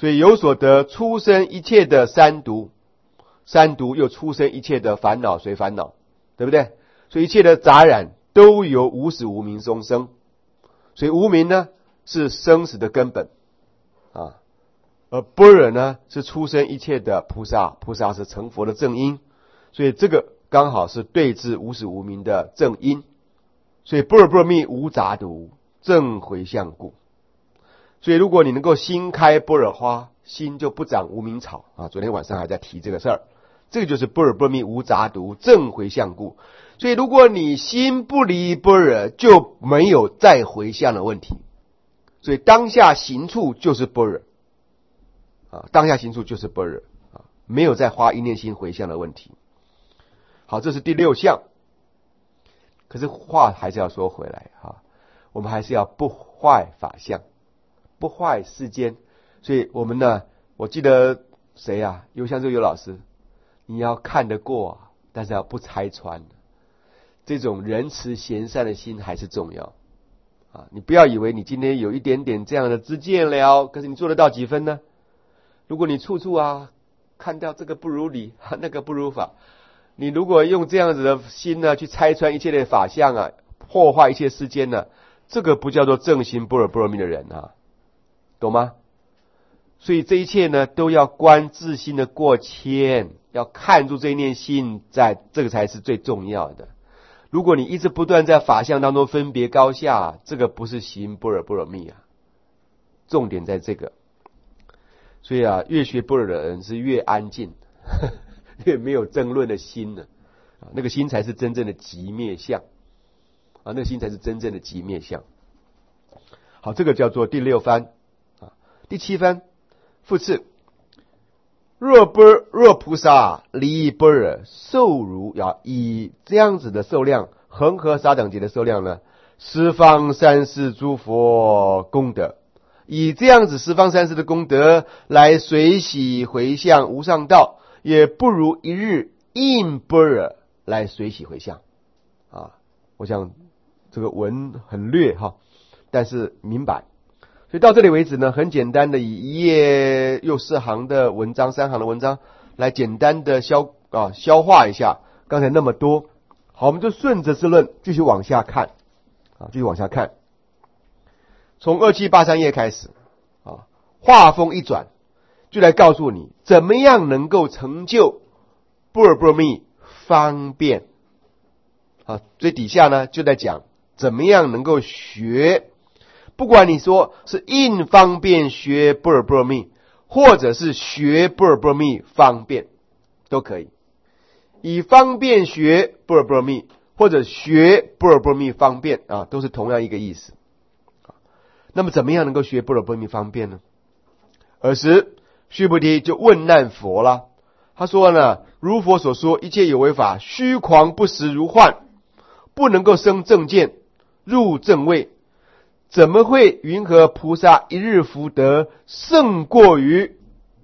所以有所得，出生一切的三毒，三毒又出生一切的烦恼随烦恼，对不对？所以一切的杂染都由无始无明中生。所以无明呢是生死的根本啊，而般若呢是出生一切的菩萨，菩萨是成佛的正因。所以这个刚好是对治无始无明的正因。所以般若波罗蜜无杂毒，正回向故。所以如果你能够心开般若花，心就不长无明草啊。昨天晚上还在提这个事儿，这个就是般若波罗蜜无杂毒，正回向故。所以如果你心不离般若，就没有再回向的问题。所以当下行处就是般若啊，当下行处就是般若啊，没有再花一念心回向的问题。好，这是第六项。可是话还是要说回来哈，我们还是要不坏法相，不坏世间。所以我们呢，我记得谁啊？尤向周游老师，你要看得过啊，但是要不拆穿。这种仁慈贤善的心还是重要啊！你不要以为你今天有一点点这样的知见了，可是你做得到几分呢？如果你处处啊看到这个不如理，那个不如法，你如果用这样子的心呢去拆穿一切的法相啊，破坏一切世间呢，这个不叫做正心般若波罗蜜的人啊，懂吗？所以这一切呢都要观自心的过谦，要看住这一念心在，这个才是最重要的。如果你一直不断在法相当中分别高下，这个不是行般若波罗蜜啊。重点在这个。所以啊，越学般若的人是越安静，越没有争论的心呢。那个心才是真正的寂灭相啊，那个心才是真正的寂灭相。好，这个叫做第六番啊。第七番，复次，若菩萨离般若受如啊，以这样子的受量，恒河沙等级的受量呢，十方三世诸佛功德，以这样子十方三世的功德来随喜回向无上道，也不如一日应般若来随喜回向啊。我想这个文很略哈，但是明白。所以到这里为止呢，很简单的以一页又4行的文章，3行的文章来简单的消化一下刚才那么多。好，我们就顺着之论继续往下看啊，继续往下看。从2783页开始啊，话锋一转，就来告诉你怎么样能够成就般若波罗蜜方便啊。最底下呢就在讲怎么样能够学。不管你说是应方便学般若波罗蜜，或者是学般若波罗蜜方便，都可以。以方便学般若波罗蜜，或者学般若波罗蜜方便啊，都是同样一个意思。那么怎么样能够学般若波罗蜜方便呢？尔时须菩提就问难佛了。他说呢，如佛所说，一切有为法虚诳不实如幻，不能够生正见，入正位，怎么会云何菩萨一日福德胜过于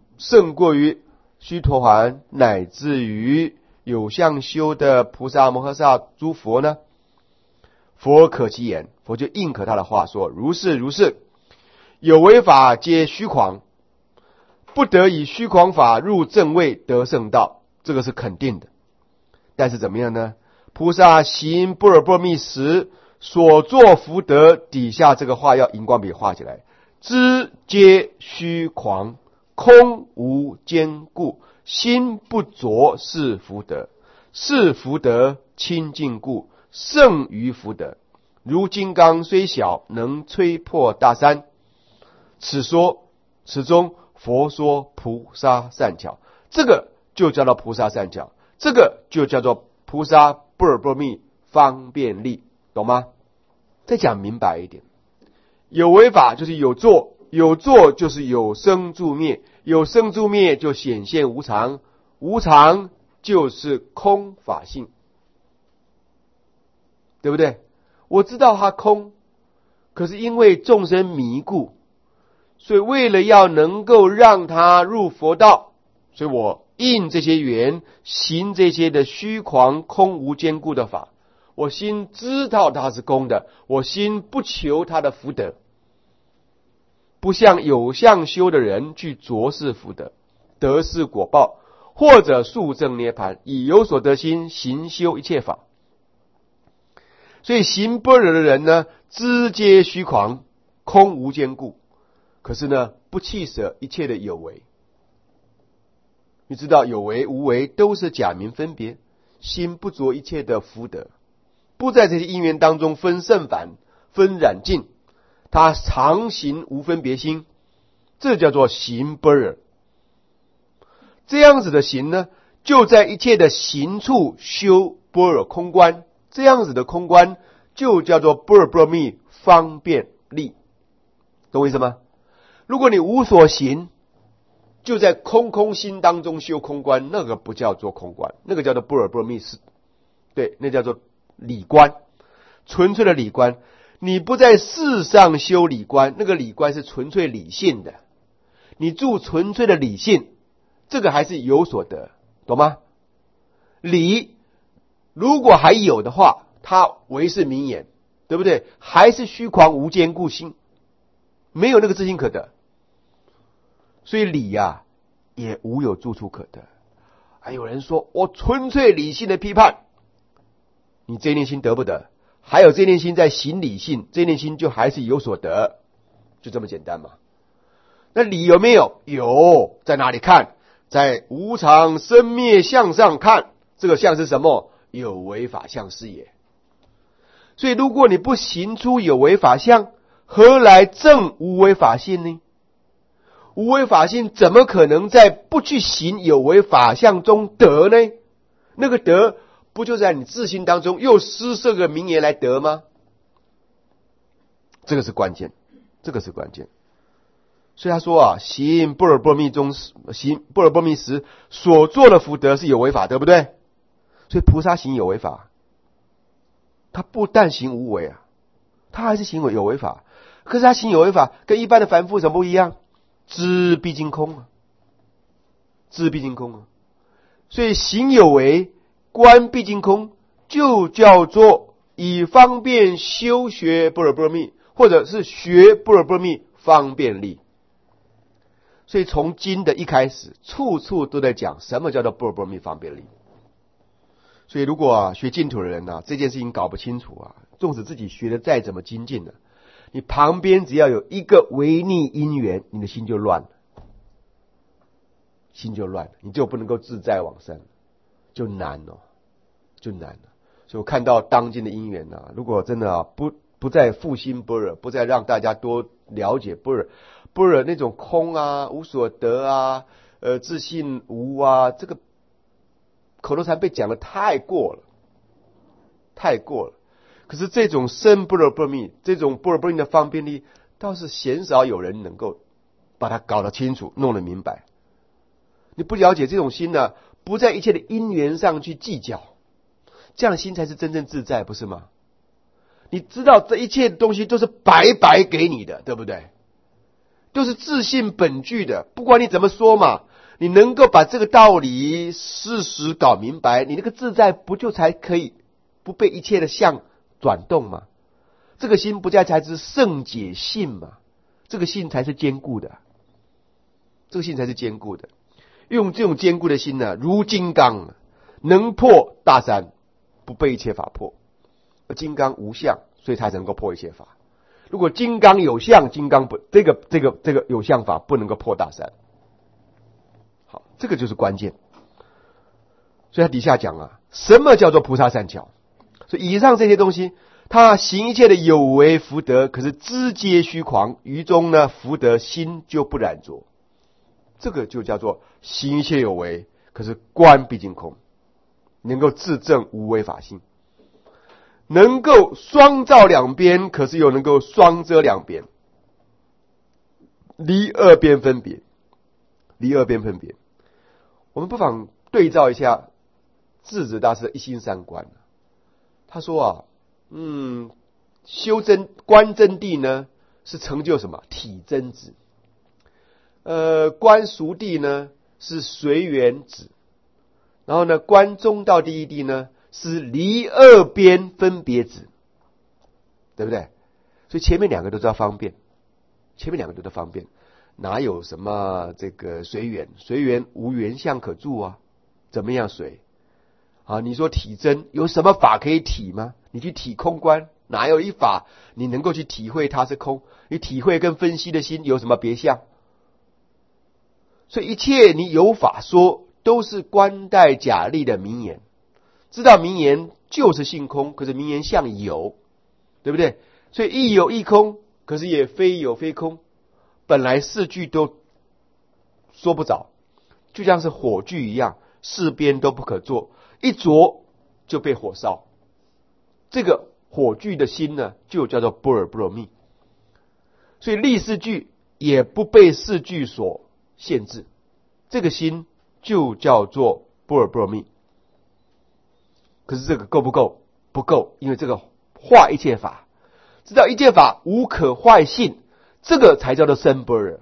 须陀洹乃至于有相修的菩萨摩诃萨诸佛呢？佛可其言，佛就应可他的话说，如是如是，有为法皆虚诳，不得以虚诳法入正位得圣道，这个是肯定的。但是怎么样呢？菩萨行般若波罗蜜时所作福德，底下这个话要荧光笔画起来，知皆虚诳，空无坚固，心不着是福德，是福德清净故，胜于福德，如金刚虽小，能摧破大山。此中佛说菩萨善巧，这个就叫做菩萨善巧，这个就叫做菩萨般若波罗蜜方便力，懂吗？再讲明白一点，有为法就是有作，有作就是有生住灭，有生住灭就显现无常，无常就是空法性，对不对？我知道它空，可是因为众生迷故，所以为了要能够让他入佛道，所以我应这些缘，行这些的虚诳空无坚固的法。我心知道它是空的，我心不求它的福德， 不像有相修的人去着视福德，得失果报，或者速证涅槃，以有所得心行修一切法。所以行般若的人呢，知皆虚诳，空无坚固，可是呢，不弃舍一切的有为。你知道有为无为都是假名分别，心不着一切的福德，不在这些因缘当中分胜反，分染净，他常行无分别心，这叫做行般若。这样子的行呢，就在一切的行处修般若空观，这样子的空观就叫做般若波罗蜜方便力，懂我意思吗？如果你无所行，就在空空心当中修空观，那个不叫做空观，那个叫做般若波罗蜜是，对，那叫做理观，纯粹的理观。你不在世上修理观，那个理观是纯粹理性的，你住纯粹的理性，这个还是有所得，懂吗？理如果还有的话，它为是名言，对不对？还是虚诳无坚固心，没有那个自信可得。所以理呀，也无有住处可得。还有人说我纯粹理性的批判，你这一念心得不得？还有这一念心在行理性，这一念心就还是有所得，就这么简单嘛。那理有没有？有，在哪里看？在无常生灭相上看，这个相是什么？有为法相是也。所以如果你不行出有为法相，何来证无为法性呢？无为法性怎么可能在不去行有为法相中得呢？那个得不就在你自心当中又施设个名言来得吗？这个是关键，这个是关键。所以他说啊，行般若波罗蜜中，行般若波罗蜜时所做的福德是有为法，对不对？所以菩萨行有为法，他不但行无为啊，他还是行有为法。可是他行有为法跟一般的凡夫什么不一样？知毕竟空啊，知毕竟空啊。所以行有为，观毕竟空，就叫做以方便修学般若波罗蜜，或者是学般若波罗蜜方便力。所以从经的一开始，处处都在讲什么叫做般若波罗蜜方便力。所以如果学净土的人这件事情搞不清楚纵使自己学的再怎么精进你旁边只要有一个违逆因缘，你的心就乱了，心就乱了，你就不能够自在往生，就难了，就难了。所以我看到当今的因缘如果真的不再复兴般若，不再让大家多了解般若，般若那种空无所得自信无这个口头禅被讲的太过了，太过了。可是这种深般若波罗蜜，这种般若波罗蜜的方便力，倒是鲜少有人能够把它搞得清楚，弄得明白。你不了解这种心不在一切的因缘上去计较，这样的心才是真正自在，不是吗？你知道这一切的东西都是白白给你的，对不对？都是自信本具的，不管你怎么说嘛，你能够把这个道理事实搞明白，你那个自在不就才可以不被一切的相转动吗？这个心不才是圣解性嘛？这个心才是坚固的，这个心才是坚固的。用这种坚固的心如金刚，能破大山，不被一切法破。而金刚无相，所以才能够破一切法。如果金刚有相，金刚不这个有相法不能够破大山。好，这个就是关键。所以他底下讲什么叫做菩萨善巧？所以以上这些东西，他行一切的有为福德，可是知皆虚诳，于中福德心就不染着。这个就叫做行一切有为，可是观毕竟空，能够自证无为法性，能够双照两边，可是又能够双遮两边，离二边分别，离二边分别。我们不妨对照一下智者大师的一心三观。他说修真观真谛呢，是成就什么？体真子。观熟谛呢，是随缘子。然后呢，观中道第一谛呢，是离二边分别子，对不对？所以前面两个都叫方便， 前面两个都得方便，哪有什么这个随缘？随缘无缘相可住啊，怎么样随？啊，你说体真有什么法可以体吗？你去体空观，哪有一法你能够去体会它是空？你体会跟分析的心有什么别相？所以一切你有法说，都是观待假立的名言。知道名言就是性空，可是名言像有，对不对？所以亦有亦空，可是也非有非空。本来四句都说不着，就像是火炬一样，四边都不可做，一着就被火烧。这个火炬的心呢，就叫做般若波罗蜜。所以立四句也不被四句所限制，这个心就叫做般若波罗蜜。可是这个够不够？不够，因为这个化一切法，知道一切法无可坏性，这个才叫做生般若。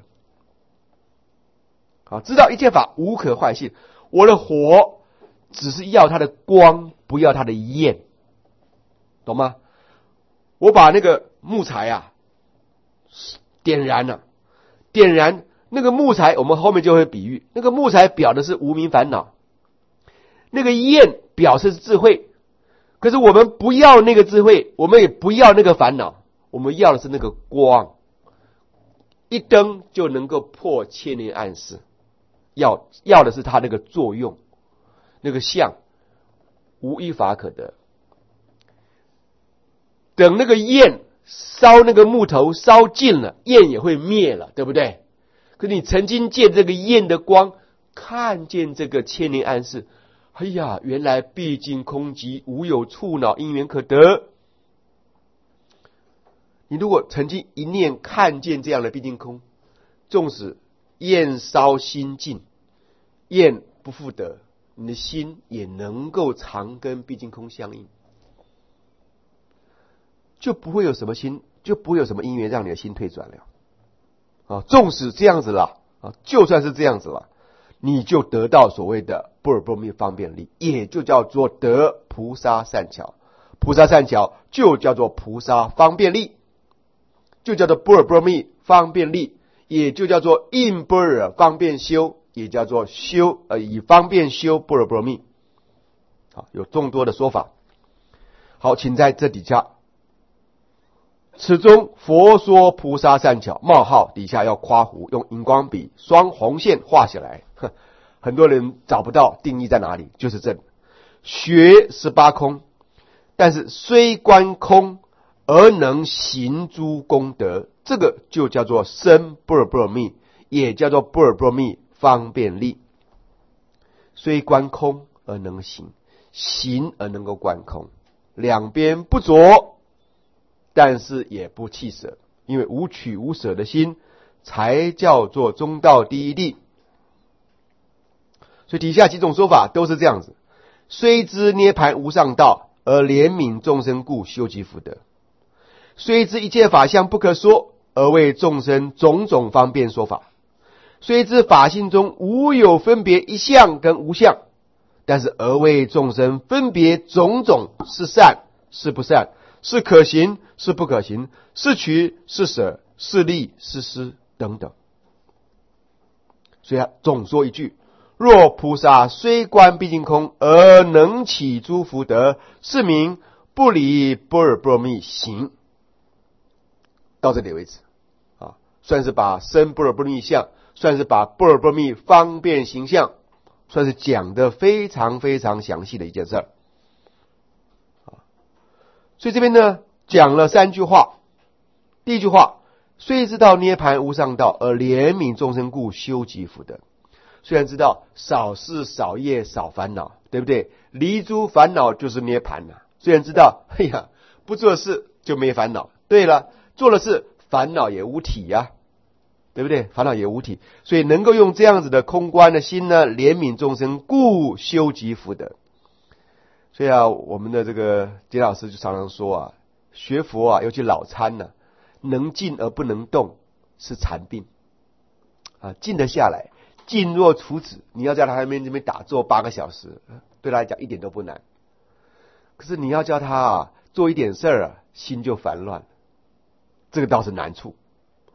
好，知道一切法无可坏性，我的火只是要它的光，不要它的焰，懂吗？我把那个木材啊点燃了，点燃那个木材，我们后面就会比喻，那个木材表的是无明烦恼，那个焰表示是智慧。可是我们不要那个智慧，我们也不要那个烦恼，我们要的是那个光，一灯就能够破千年暗室，要的是它那个作用，那个相无一法可得。等那个焰烧那个木头烧尽了，焰也会灭了，对不对？可你曾经借这个焰的光看见这个千年暗室，哎呀，原来毕竟空寂，无有触恼因缘可得。你如果曾经一念看见这样的毕竟空，纵使焰烧心尽，焰不复得，你的心也能够常跟毕竟空相应，就不会有什么心，就不会有什么因缘让你的心退转了。啊，纵使这样子了，啊，就算是这样子了，你就得到所谓的般若波罗蜜方便力，也就叫做得菩萨善巧。菩萨善巧就叫做菩萨方便力，就叫做般若波罗蜜方便力，也就叫做应般若方便修，也叫做以方便修般若波罗蜜。好，有众多的说法。好，请在这底下，此中佛说菩萨善巧，冒号底下要夸弧，用荧光笔双红线画起来。很多人找不到定义在哪里，就是这里。学18空，但是虽观空而能行诸功德，这个就叫做生般若波罗蜜，也叫做般若波罗蜜方便力。虽观空而能行，行而能够观空，两边不着，但是也不弃舍，因为无取无舍的心才叫做中道第一地。所以底下几种说法都是这样子。虽知涅槃无上道，而怜悯众生故修集福德。虽知一切法相不可说，而为众生种种方便说法。虽知法性中无有分别一相跟无相，但是而为众生分别种种，是善是不善，是可行是不可行，是取是舍，是利是失等等。所以总说一句，若菩萨虽观毕竟空，而能起诸福德，是名不离般若波罗蜜行。到这里为止啊，算是把生般若波罗蜜相，算是把般若波罗蜜方便行相，算是讲得非常非常详细的一件事儿。所以这边呢讲了3句话。第一句话，虽知道涅槃无上道，而怜悯众生故修集福德。虽然知道少事少业少烦恼，对不对？离诸烦恼就是涅槃了。虽然知道，哎呀，不做事就没烦恼。对了，做了事烦恼也无体呀，对不对？烦恼也无体，所以能够用这样子的空观的心呢，怜悯众生故修集福德。所以啊，我们的这个杰老师就常常说啊，学佛啊，尤其老参呢，能静而不能动是禅病啊，静得下来。静若处子，你要叫他这边打坐8个小时，对他来讲一点都不难。可是你要叫他做一点事儿啊，心就烦乱了，这个倒是难处。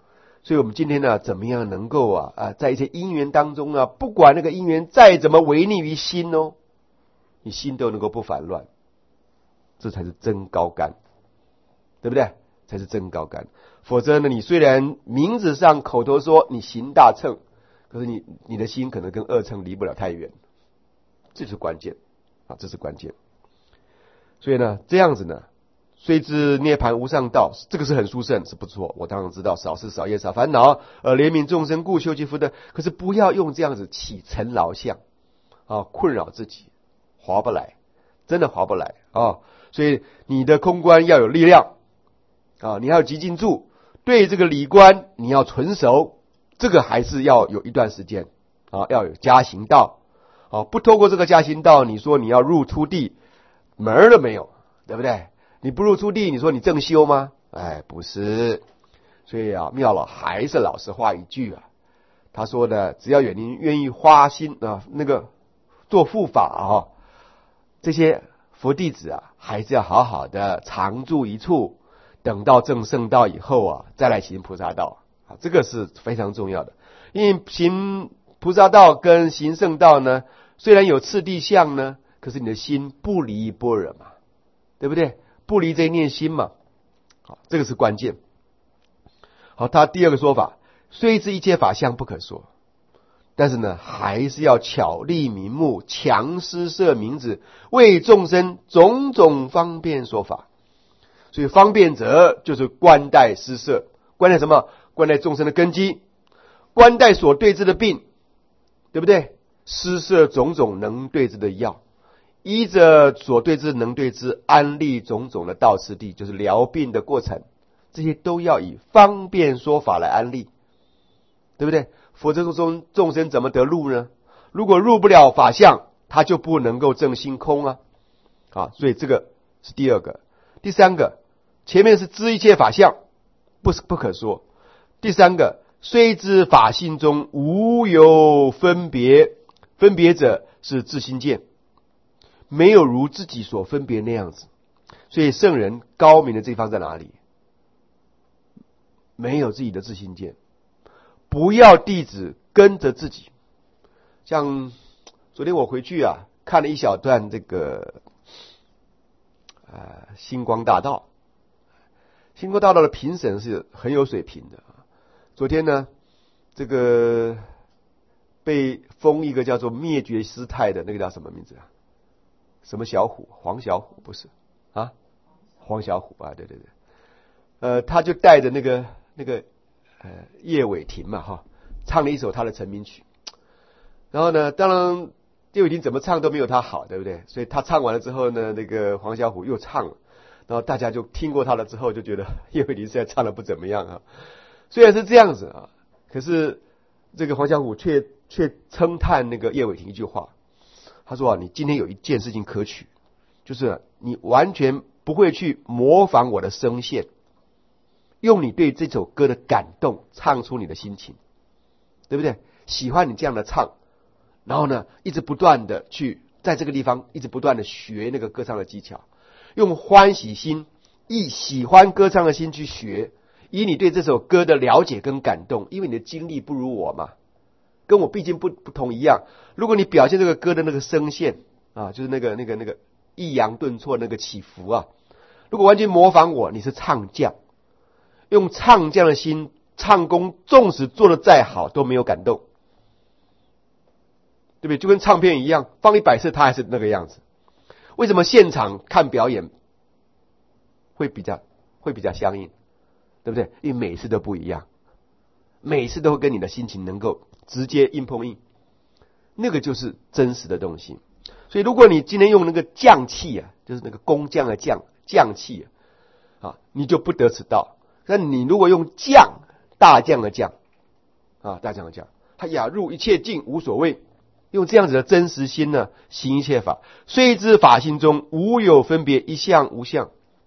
所以我们今天呢，怎么样能够在一些因缘当中啊，不管那个因缘再怎么违逆于心哦，你心都能够不烦乱，这才是真高干，对不对？才是真高干。否则呢，你虽然名字上口头说你行大乘，可是你的心可能跟二乘离不了太远，这是关键啊，这是关键。所以呢，这样子呢，虽知涅槃无上道，这个是很殊胜，是不错。我当然知道少事少业少烦恼，怜悯众生故修其福德。可是不要用这样子起尘劳相啊，困扰自己，划不来，真的划不来啊。所以你的空观要有力量啊，你要有极静住，对这个理观你要纯熟，这个还是要有一段时间啊，要有加行道啊。不透过这个加行道，你说你要入初地，门儿都没有，对不对？你不入初地，你说你正修吗？哎，不是。所以啊，妙老还是老实话一句啊，他说的，只要有您愿意花心啊，那个做护法啊，这些佛弟子啊，还是要好好的常住一处，等到证圣道以后啊，再来行菩萨道啊，这个是非常重要的。因为行菩萨道跟行圣道呢，虽然有次第相呢，可是你的心不离般若嘛，对不对？不离这一念心嘛，好，这个是关键。好，他第二个说法，虽知一切法相不可说，但是呢，还是要巧立名目，强施设名字，为众生种种方便说法。所以方便者就是观待施设，观待什么？观待众生的根基，观待所对治的病，对不对？施设种种能对治的药，依着所对治能对治，安立种种的道次第，就是疗病的过程，这些都要以方便说法来安立，对不对？否则众生怎么得入呢？如果入不了法相，他就不能够证心空啊！所以这个是第二个。第三个，前面是知一切法相，不可说。第三个，虽知法性中无有分别，分别者是自心见，没有如自己所分别那样子。所以圣人高明的这一方在哪里？没有自己的自心见，不要弟子跟着自己。像昨天我回去啊，看了一小段这个星光大道。星光大道的评审是很有水平的。昨天呢，这个被封一个叫做灭绝师太的那个叫什么名字啊？什么小虎？黄小虎不是啊？黄小虎啊，对对对。他就带着那个叶伟霆嘛唱了一首他的成名曲。然后呢，当然叶伟霆怎么唱都没有他好，对不对？所以他唱完了之后呢，那个黄小虎又唱了，然后大家就听过他了之后就觉得叶伟霆现在唱的不怎么样啊。虽然是这样子啊，可是这个黄小虎却称叹那个叶伟霆一句话，他说你今天有一件事情可取，就是你完全不会去模仿我的声线，用你对这首歌的感动唱出你的心情，对不对？喜欢你这样的唱，然后呢，一直不断的去在这个地方一直不断的学那个歌唱的技巧，用欢喜心，以喜欢歌唱的心去学，以你对这首歌的了解跟感动，因为你的经历不如我嘛，跟我毕竟不同一样。如果你表现这个歌的那个声线啊，就是那个抑扬顿挫那个起伏啊，如果完全模仿我，你是唱将，用唱将的心唱功，纵使做得再好都没有感动，对不对？就跟唱片一样，放100次它还是那个样子。为什么现场看表演会比较相应，对不对？因为每次都不一样，每次都会跟你的心情能够直接硬碰硬，那个就是真实的东西。所以如果你今天用那个匠气啊，就是那个工匠的匠气啊，你就不得此道。但你如果用大将的将啊，大将的将，他雅入一切境无所谓，用这样子的真实心呢，行一切法，虽知法性中无有分别，一相无相，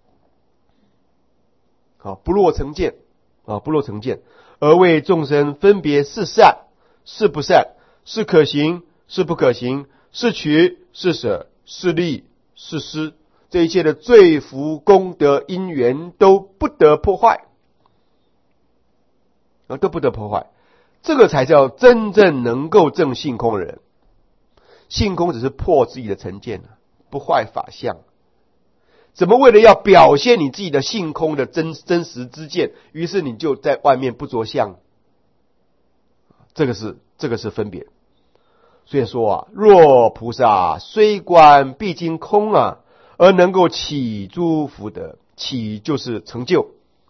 不落成见不落成见，而为众生分别是善是不善，是可行是不可行，是取是舍，是利是失，这一切的罪福功德因缘都不得破坏都不得破坏。这个才叫真正能够证性空的人。性空只是破自己的成见，不坏法相。怎么为了要表现你自己的性空的真实之见，于是你就在外面不着相？这个是分别。所以说啊，若菩萨虽观毕竟空啊，而能够起诸福德，起就是成就，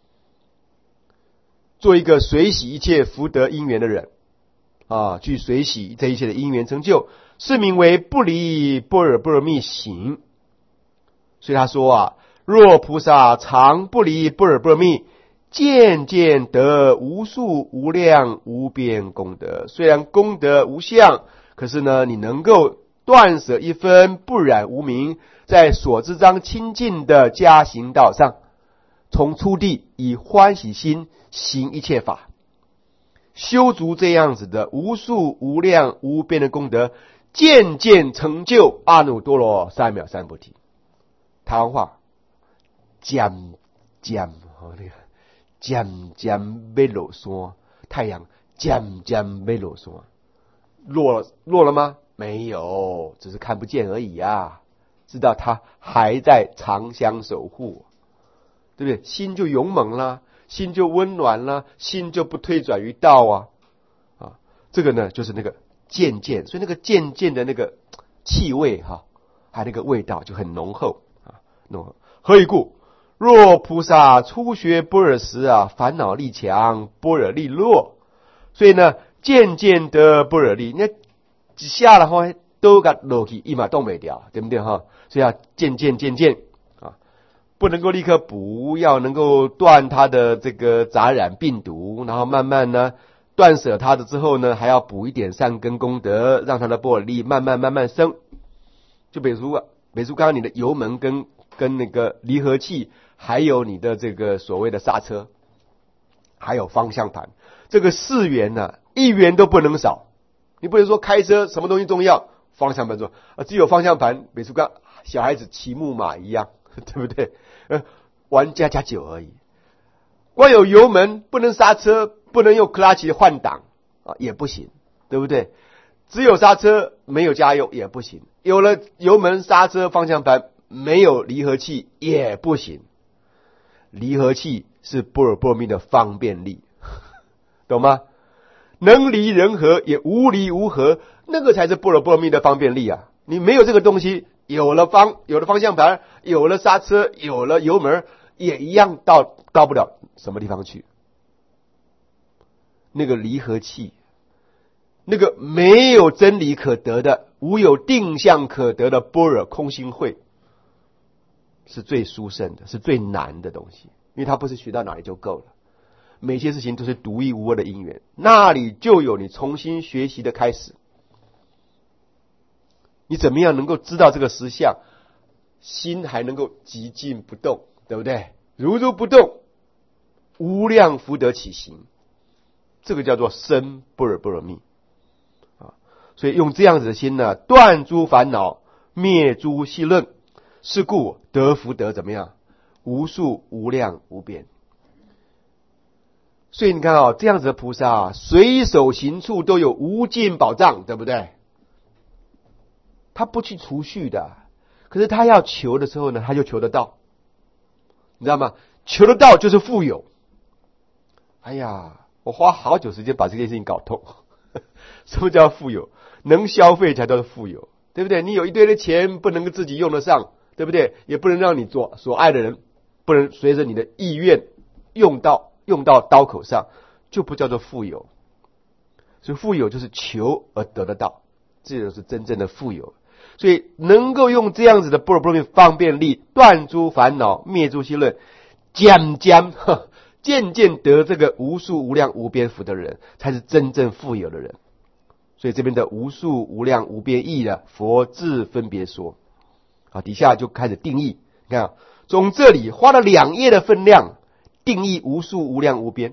做一个随喜一切福德因缘的人啊，去随喜这一切的因缘成就，是名为不离般若波罗蜜行。所以他说啊，若菩萨常不离般若波罗蜜，渐渐得无数无量无边功德。虽然功德无相，可是呢，你能够断舍一分，不染无明，在所知章清净的加行道上，从初地以欢喜心行一切法，修足这样子的无数无量无边的功德，渐渐成就阿耨多罗三藐三菩提。台湾话，渐渐那个渐渐要落山，太阳渐渐要落山，落了吗？没有，只是看不见而已啊。知道它还在长相守护，对不对？心就勇猛啦，心就温暖啦，心就不退转于道啊。这个呢，就是那个渐渐，所以那个渐渐的那个气味还有那个味道就很浓厚啊，浓厚。何以故？若菩萨初学般若时啊，烦恼力强，般若力弱，所以呢，渐渐得般若力。那一下的话都给落去，一马动不掉，对不对哈？所以要渐渐啊，不能够立刻补，要能够断它的这个杂染病毒，然后慢慢呢断舍它的之后呢，还要补一点善根功德，让它的般若力慢慢生。就比如刚刚你的油门跟那个离合器，还有你的这个所谓的刹车，还有方向盘，这个4元呢，1元都不能少。你不能说开车什么东西重要，方向盘重要，只有方向盘，比如跟小孩子骑木马一样，对不对？玩加酒而已。光有油门不能刹车，不能用 clutch 换挡也不行，对不对？只有刹车没有加油也不行，有了油门刹车方向盘没有离合器也不行。离合器是般若波罗蜜的方便力，懂吗？能离人合也无离无合，那个才是般若波罗蜜的方便力啊！你没有这个东西，有了方向盘，有了刹车，有了油门，也一样到不了什么地方去。那个离合器，那个没有真理可得的，无有定向可得的般若空性慧，是最殊胜的，是最难的东西，因为它不是学到哪里就够了。每些事情都是独一无二的因缘，那里就有你重新学习的开始。你怎么样能够知道这个实相，心还能够寂静不动，对不对？如如不动，无量福德起行，这个叫做生般若波罗蜜啊。所以用这样子的心呢，断诸烦恼，灭诸戏论，是故得福德怎么样？无数无量无边。所以你看这样子的菩萨随手行处都有无尽宝藏，对不对？他不去储蓄的，可是他要求的时候呢，他就求得到，你知道吗？求得到就是富有。哎呀，我花好久时间把这件事情搞通。什么叫富有？能消费才叫做富有，对不对？你有一堆的钱不能够自己用得上，对不对？也不能让你所爱的人不能随着你的意愿用到刀口上，就不叫做富有。所以富有就是求而得得到，这就是真正的富有。所以能够用这样子的般若波罗蜜方便力断诸烦恼，灭诸戏论，渐渐得这个无数无量无边福的人，才是真正富有的人。所以这边的无数无量无边义的佛自分别说，底下就开始定义。你看从这里花了2页的分量定义无数无量无边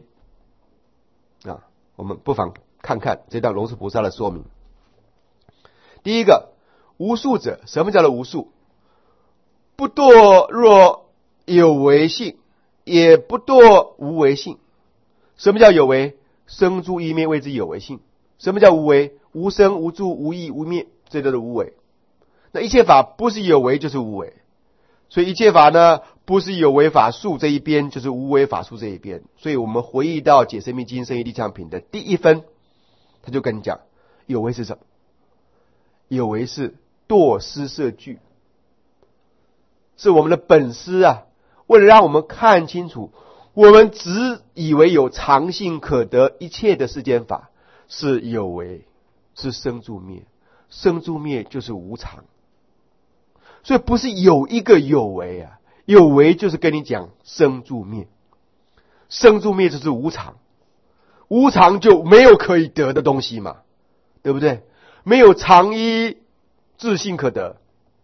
我们不妨看看这段龙树菩萨的说明。第一个，无数者，什么叫做无数？不堕若有为性，也不堕无为性。什么叫有为？ 生住异灭谓之有为性。什么叫无为？无生无住无异无灭，这都是无为。那一切法不是有为就是无为，所以一切法呢不是有为法术这一边就是无为法术这一边。所以我们回忆到解生命经生义地藏品的第一分，他就跟你讲有为是什么？有为是堕施设具，是我们的本师啊，为了让我们看清楚，我们只以为有常性可得一切的世间法是有为，是生住灭，生住灭就是无常。所以不是有一个有为啊，有为就是跟你讲生住灭，生住灭就是无常，无常就没有可以得的东西嘛，对不对？没有常一自性可得，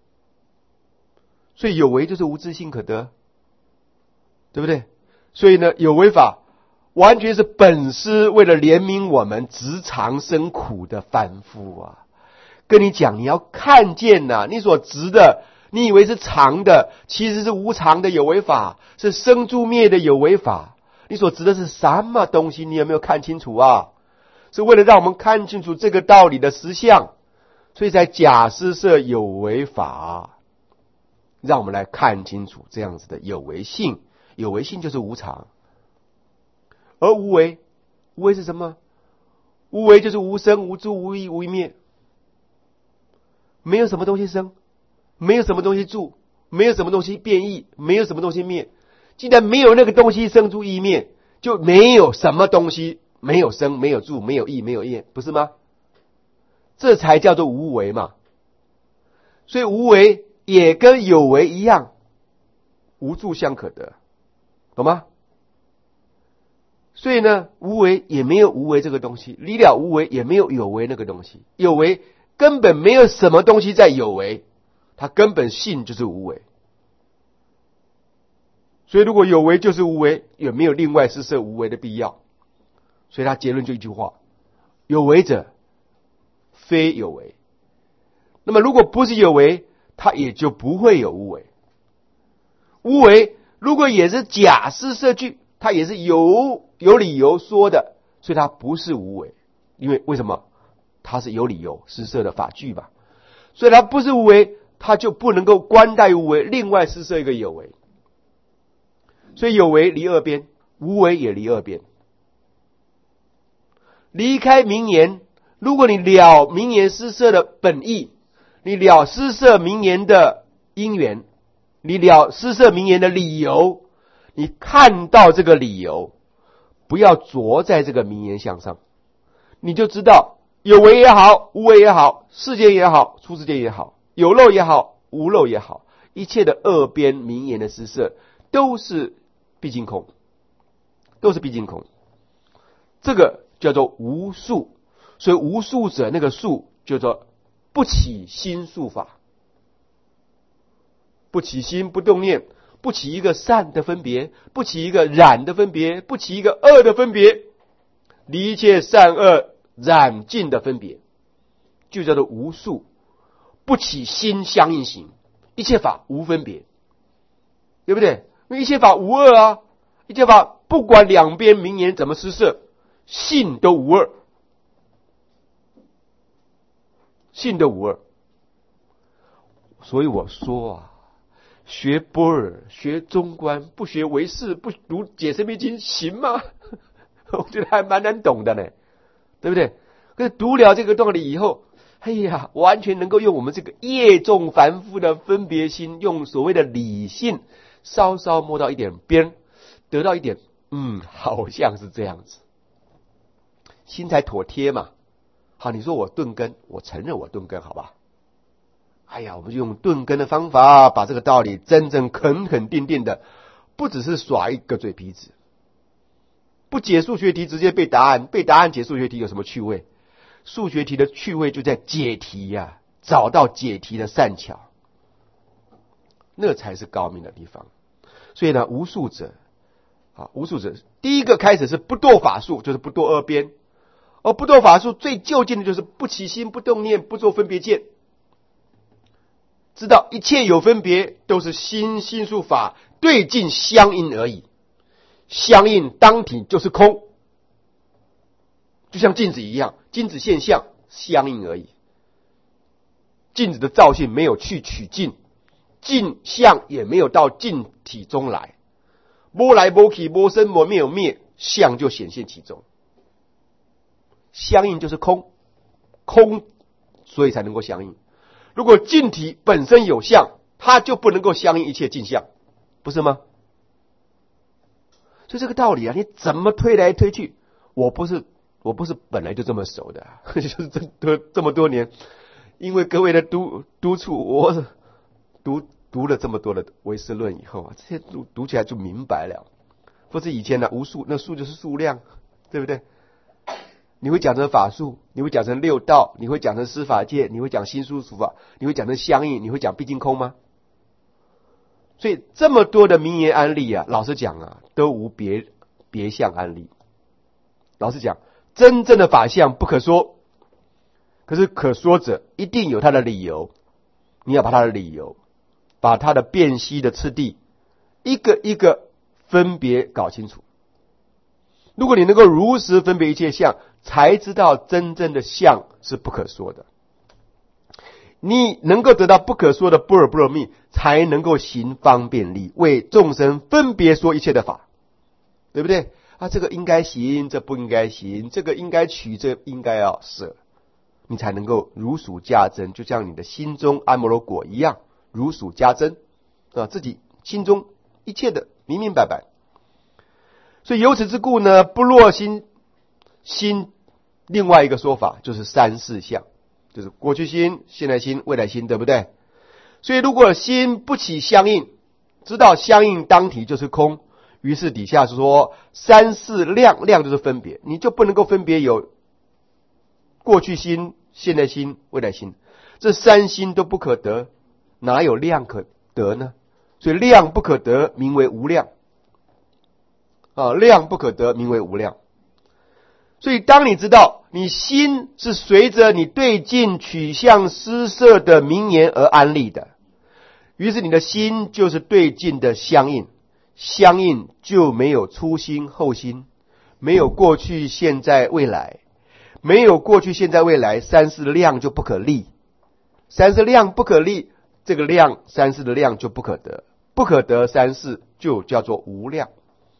所以有为就是无自性可得，对不对？所以呢，有为法完全是本师为了怜悯我们执常生苦的凡夫啊，跟你讲，你要看见呐，你所执的，你以为是常的，其实是无常的有为法，是生住灭的有为法。你所执的是什么东西？你有没有看清楚啊？是为了让我们看清楚这个道理的实相，所以才假施设有为法，让我们来看清楚这样子的有为性。有为性就是无常，而无为，无为是什么？无为就是无生无住无异无灭，没有什么东西生，没有什么东西住，没有什么东西变异，没有什么东西灭。既然没有那个东西生住异灭，就没有什么东西没有生没有住没有异没有灭，不是吗？这才叫做无为嘛。所以无为也跟有为一样，无住相可得，懂吗？所以呢，无为也没有无为这个东西，离了无为也没有有为那个东西。有为根本没有什么东西在有为，它根本性就是无为。所以如果有为就是无为，也没有另外施设无为的必要。所以他结论就一句话：有为者非有为。那么如果不是有为，它也就不会有无为。无为如果也是假施设具，它也是有理由说的，所以它不是无为。因为为什么？它是有理由施设的法具吧，所以它不是无为，它就不能够观待无为，另外施设一个有为。所以有为离二边，无为也离二边。离开名言，如果你了名言施设的本意，你了施设名言的因缘，你了施设名言的理由，你看到这个理由，不要着在这个名言相上，你就知道有为也好，无为也好，世间也好，出世间也好，有漏也好，无漏也好，一切的二边名言的施设都是毕竟空，都是毕竟空。这个叫做无数，所以无数者那个数叫做不起心数法，不起心不动念，不起一个善的分别，不起一个染的分别，不起一个恶的分别，离一切善恶染尽的分别，就叫做无数，不起心相应行，一切法无分别，对不对？因为一切法无二啊，一切法不管两边名言怎么施设，性都无二，性都无二。所以我说啊，学般若，学中观，不学唯识，不读解深密经，行吗？我觉得还蛮难懂的呢，对不对？可是读了这个道理以后，哎呀，完全能够用我们这个业重凡夫的分别心，用所谓的理性稍稍摸到一点边，得到一点好像是这样子，心才妥帖嘛。好，你说我顿根，我承认我顿根，好吧？哎呀，我们就用顿根的方法，把这个道理真正肯肯定定的，不只是耍一个嘴皮子，不解数学题直接背答案，背答案解数学题有什么趣味？数学题的趣味就在解题呀，找到解题的善巧，那才是高明的地方。所以呢，无数者啊，无数者第一个开始是不堕法术，就是不堕二边，而不堕法术最究竟的就是不起心不动念，不做分别见，知道一切有分别都是心数法对境相应而已，相应当体就是空， 就像镜子一样，镜子现象相应而已。镜子的造性没有去取镜，镜像也没有到镜体中来，摸来摸去，摸生摸灭有灭，相就显现其中。相应就是空，空所以才能够相应。如果镜体本身有相，它就不能够相应一切镜像，不是吗？所以这个道理啊，你怎么推来推去，我不是本来就这么熟的，就是这么多年，因为各位的督促，我读了这么多的唯识论以后啊，这些读起来就明白了。不是以前的无数，那数就是数量，对不对？你会讲成法术，你会讲成六道，你会讲成司法界，你会讲心术属法，你会讲成相应，你会讲毕竟空吗？所以这么多的名言案例啊，老实讲啊，都无别相案例。老实讲，真正的法相不可说，可是可说者一定有他的理由，你要把他的理由，把他的辨析的次第，一个一个分别搞清楚。如果你能够如实分别一切相，才知道真正的相是不可说的。你能够得到不可说的般若波罗蜜，才能够行方便力，为众生分别说一切的法，对不对？啊，这个应该行，这不应该行，这个应该取，这应该要舍，你才能够如数家珍，就像你的心中阿摩罗果一样，如数家珍啊，自己心中一切的明明白白。所以由此之故呢，不落心另外一个说法就是三世相，就是过去心、现在心、未来心，对不对？所以如果心不起相应，知道相应当体就是空，于是底下是说三世量，量就是分别，你就不能够分别有过去心、现在心、未来心，这三心都不可得，哪有量可得呢？所以量不可得，名为无量啊，量不可得，名为无量。所以当你知道你心是随着你对境取向施设的名言而安立的，于是你的心就是对境的相应，相应就没有初心后心，没有过去现在未来，没有过去现在未来，三世量就不可立，三世量不可立，这个量三世的量就不可得，不可得三世就叫做无量。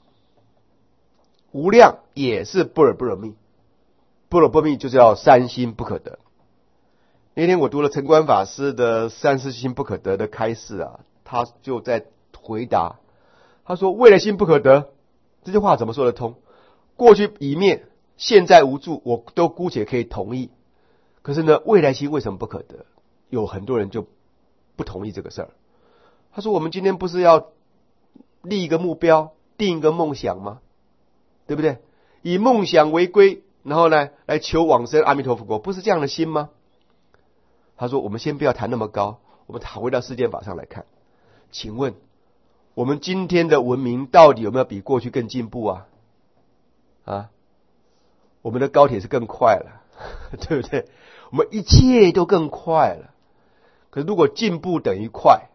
无量也是般若波罗蜜，般若波罗蜜就叫三心不可得。那天我读了陈观法师的三世心不可得的开示啊，他就在回答，他说未来心不可得，这句话怎么说得通？过去已灭，现在无助，我都姑且可以同意，可是呢，未来心为什么不可得？有很多人就不同意这个事儿。他说我们今天不是要立一个目标，定一个梦想吗？对不对？以梦想为归，然后呢，来求往生阿弥陀佛国，不是这样的心吗？他说我们先不要谈那么高，我们回到世间法上来看。请问我们今天的文明到底有没有比过去更进步啊？啊，我们的高铁是更快了，对不对？我们一切都更快了。可是如果进步等于快，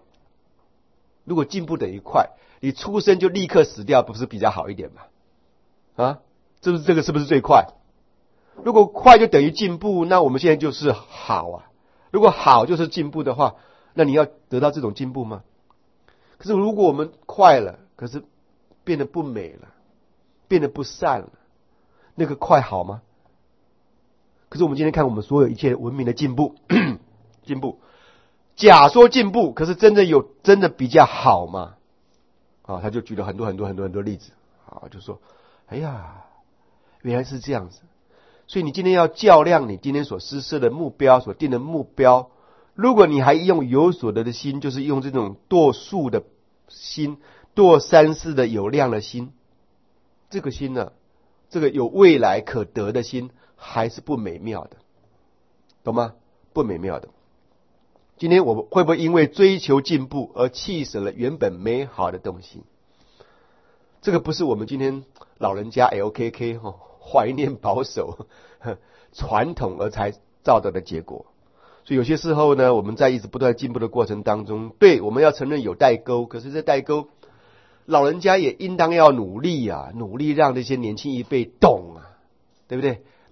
你出生就立刻死掉，不是比较好一点吗？啊，这个是不是最快？如果快就等于进步，那我们现在就是好啊。如果好就是进步的话，那你要得到这种进步吗？可是如果我们快了，可是变得不美了，变得不善了，那个快好吗？可是我们今天看我们所有一切文明的进步，进步，假说进步，可是真的比较好吗？啊，他就举了很多例子啊，就说哎呀，原来是这样子。所以你今天要较量你今天所施设的目标，所定的目标，如果你还用有所得的心，就是用这种堕数的心，堕三世的有量的心，这个心呢，这个有未来可得的心，还是不美妙的，懂吗？不美妙的。今天我们会不会因为追求进步而弃舍了原本美好的东西？这个不是我们今天老人家 LKK 怀念保守传统而才造得的结果。所以有些时候呢，我们在一直不断进步的过程当中，对，我们要承认有代沟，可是这代沟老人家也应当要努力啊，努力让这些年轻一辈懂啊，对不对？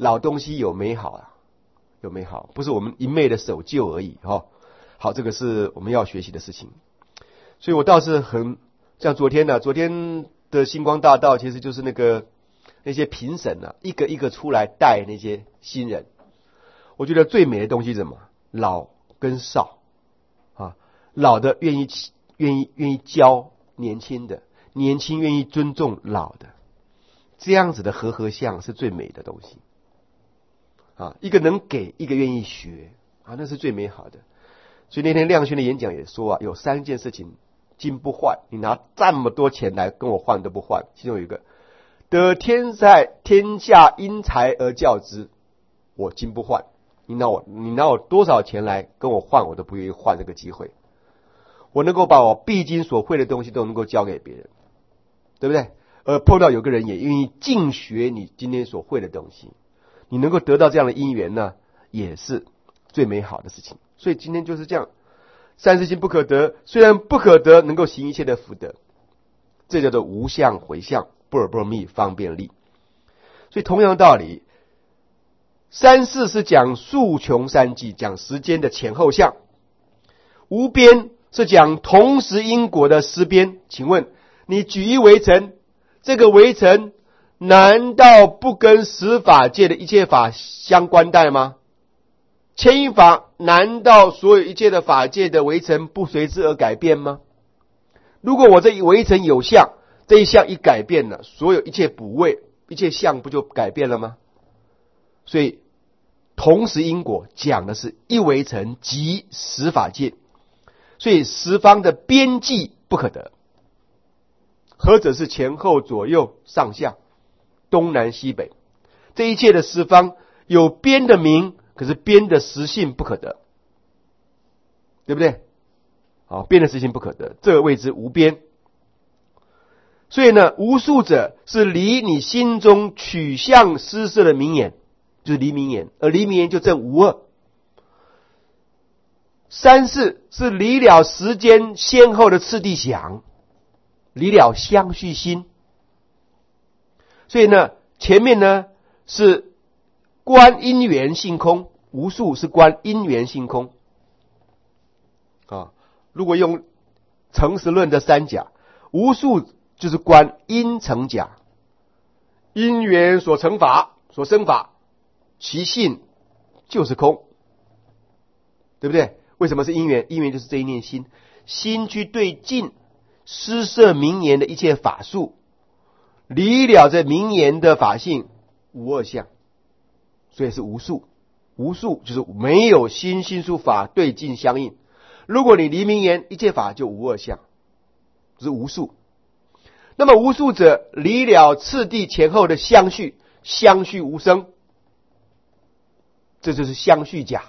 老东西有美好啊，有美好，不是我们一昧的守旧而已哈。好，这个是我们要学习的事情。所以我倒是很像昨天的星光大道，其实就是那些评审啊，一个一个出来带那些新人。我觉得最美的东西是什么？老跟少啊，老的愿意教年轻的，年轻愿意尊重老的，这样子的和相是最美的东西啊。一个能给，一个愿意学啊，那是最美好的。所以那天亮轩的演讲也说啊，有3件事情金不换，你拿这么多钱来跟我换都不换。其中有一个，得天下因材而教之，我金不换。你拿我多少钱来跟我换，我都不愿意换这个机会。我能够把我必经所会的东西都能够交给别人，对不对？而碰到有个人也愿意尽学你今天所会的东西，你能够得到这样的因缘呢，也是最美好的事情。所以今天就是这样，三世心不可得，虽然不可得，能够行一切的福德，这叫做无相回向，般若波罗蜜方便力。所以同样的道理，三世是讲数穷三际，讲时间的前后相；无边是讲同时因果的思边。请问你举一为尘，这个为尘难道不跟十法界的一切法相关待吗？牵引法难道所有一切的法界的为尘不随之而改变吗？如果我这一为尘有相，这一相一改变了，所有一切补位一切相不就改变了吗？所以同时因果讲的是一为尘即十法界，所以十方的边际不可得，何者是前后左右上下东南西北，这一切的十方有边的名，可是边的实性不可得，对不对？好，边的实性不可得，这个谓之无边。所以呢，无数者是离你心中取向施设的名言，就是离名言，而离名言就证无二。三世是离了时间先后的次第想，离了相续心。所以呢，前面呢是观因缘性空，无数是观因缘性空啊。如果用诚实论的三甲，无数就是观因成假，因缘所成法所生法，其性就是空，对不对？为什么是因缘？因缘就是这一念心，心去对境施设名言的一切法术，离了这名言的法性无二相，所以是无数。无数就是没有心术法对境相应。如果你离名言，一切法就无二相，是无数。那么无数者离了次第前后的相续，相续无生，这就是相续假。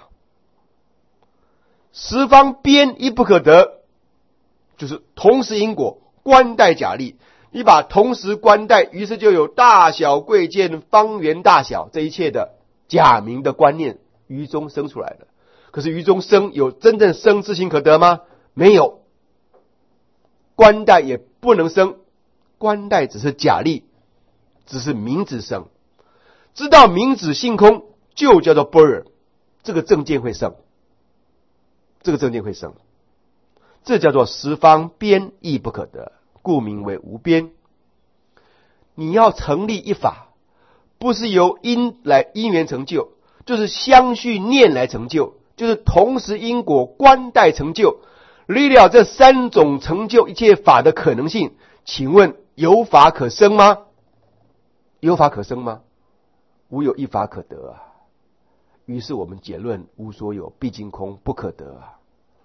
十方边一不可得，就是同时因果观待假立。你把同时观待，于是就有大小贵贱方圆大小这一切的假名的观念于中生出来了。可是于中生有真正生之心可得吗？没有。观待也不能生，观待只是假立，只是名字生。知道名字性空，就叫做般若，这个正见会生，这个正见会生，这叫做十方边亦不可得，故名为无边。你要成立一法，不是由因缘成就，就是相续念来成就，就是同时因果观待成就。离了这三种成就一切法的可能性，请问有法可生吗？有法可生吗？无有一法可得啊。于是我们结论无所有，毕竟空，不可得啊。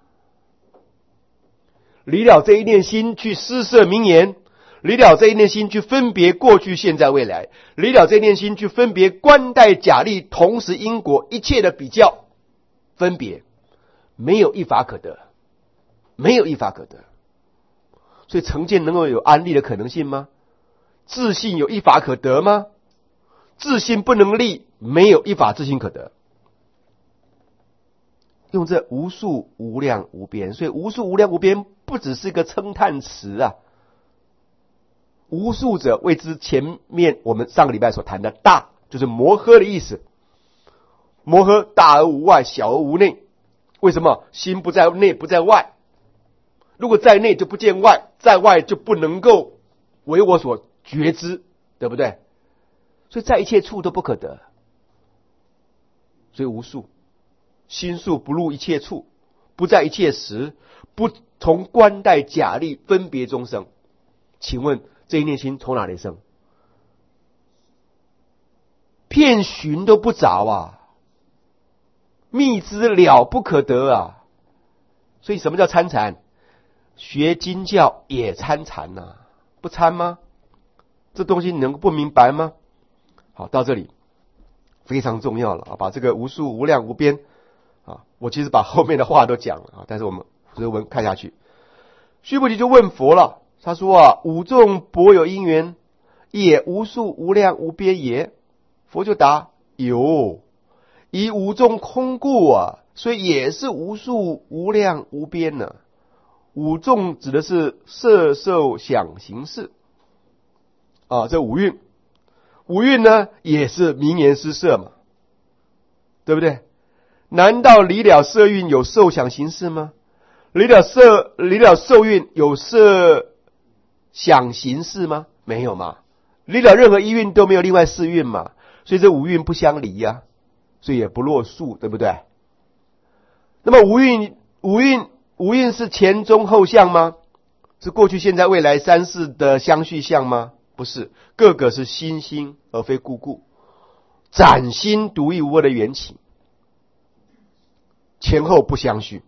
离了这一念心去施设名言，离了这一念心去分别过去现在未来，离了这一念心去分别观待假立同时因果一切的比较分别，没有一法可得，没有一法可得。所以成见能够有安立的可能性吗？自信有一法可得吗？自信不能立，没有一法自信可得。用这无数无量无边，所以无数无量无边不只是一个称叹词啊。无数者谓之前面我们上个礼拜所谈的大就是摩诃的意思。摩诃大而无外，小而无内。为什么？心不在内，不在外。如果在内就不见外，在外就不能够为我所觉知，对不对？所以在一切处都不可得，所以无数。心术不入一切处，不在一切时，不从观待假立分别中生。请问这一念心从哪里生？遍寻都不着啊，觅之了不可得啊。所以什么叫参禅？学经教也参禅呐，不参吗？这东西你能不明白吗？好，到这里非常重要了啊！把这个无数无量无边啊，我其实把后面的话都讲了啊，但是我们所以我们看下去，须菩提就问佛了，他说啊，五众薄有因缘，也无数无量无边也。佛就答：有，以五众空故啊，所以也是无数无量无边呢。五众指的是色受想行识啊，这五蕴，五蕴呢也是名言施设嘛，对不对？难道离了色蕴有受想行识吗？离了受蕴有色想行识吗？没有嘛。离了任何一蕴都没有另外四蕴嘛，所以这五蕴不相离啊，所以也不落数，对不对？那么五蕴是前中后相吗？是过去现在未来三世的相续相吗？不是，各个是心心而非故故，崭新独一无二的缘起，前后不相续。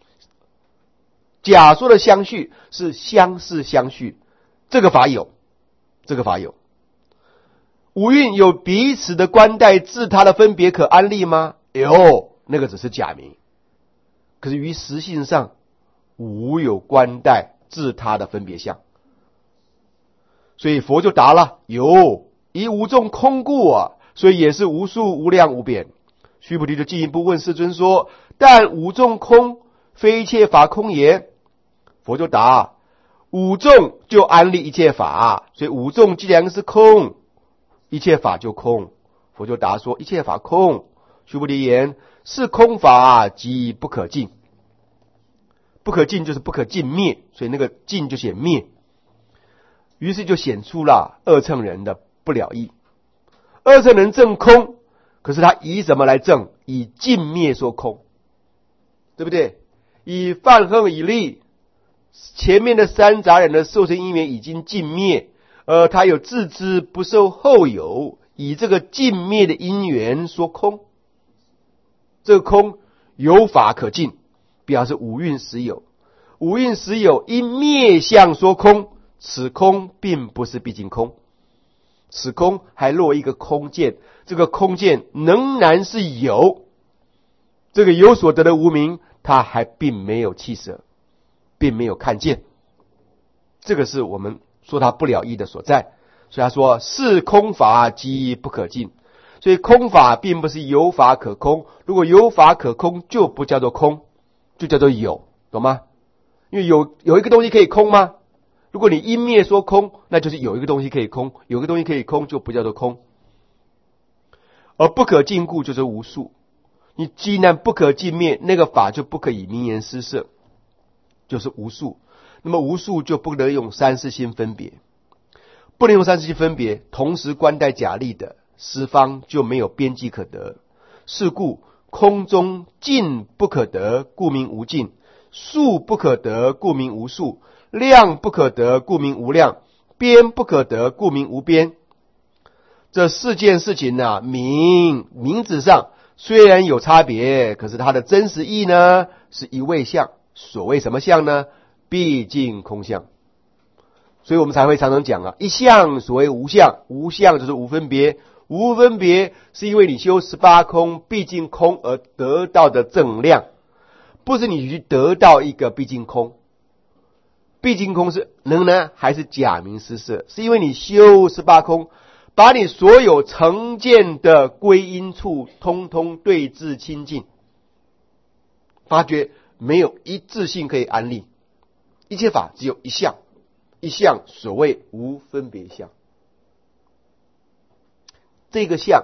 假说的相续是相似相续，这个法有，这个法有。五蕴有彼此的观待自他的分别可安立吗？有，那个只是假名。可是于实性上无有观待自他的分别相，所以佛就答了：有，以五众空故啊，所以也是无数无量无边。须菩提就进一步问世尊说：但五众空，非一切法空也。佛就答：五众就安立一切法，所以五众既然是空，一切法就空。佛就答说：一切法空。须菩提言：是空法即不可尽。不可尽就是不可尽灭，所以那个尽就显灭。于是就显出了二乘人的不了义。二乘人证空，可是他以什么来证？以尽灭说空，对不对？以犯恨以立，前面的三杂人的受生因缘已经尽灭，他有自知不受后有，以这个尽灭的因缘说空。这个空有法可尽，表示五蕴实有。五蕴实有，因灭相说空，此空并不是毕竟空，此空还落一个空见，这个空见仍然是有，这个有所得的无明，他还并没有弃舍，并没有看见，这个是我们说他不了义的所在。所以他说：是空法即不可尽。所以空法并不是有法可空，如果有法可空就不叫做空，就叫做有，懂吗？因为有一个东西可以空吗？如果你因灭说空，那就是有一个东西可以空，有一个东西可以空就不叫做空。而不可尽故就是无数，你既然不可尽灭，那个法就不可以名言施设，就是无数。那么无数就不能用三世心分别，不能用三世心分别，同时观待假立的十方就没有边际可得。是故空中尽不可得，故名无尽；数不可得，故名无数；量不可得，故名无量；边不可得，故名无边。这四件事情呢，名字上虽然有差别，可是它的真实义呢是一味相。所谓什么相呢？毕竟空相。所以我们才会常常讲啊，一相所谓无相，无相就是无分别，无分别是因为你修18空毕竟空而得到的正量，不是你去得到一个毕竟空。毕竟空是仍然还是假名施设，是因为你修18空，把你所有成见的归因处通通对治清净，发觉没有一致性可以安立，一切法只有一相，一相所谓无分别相。这个相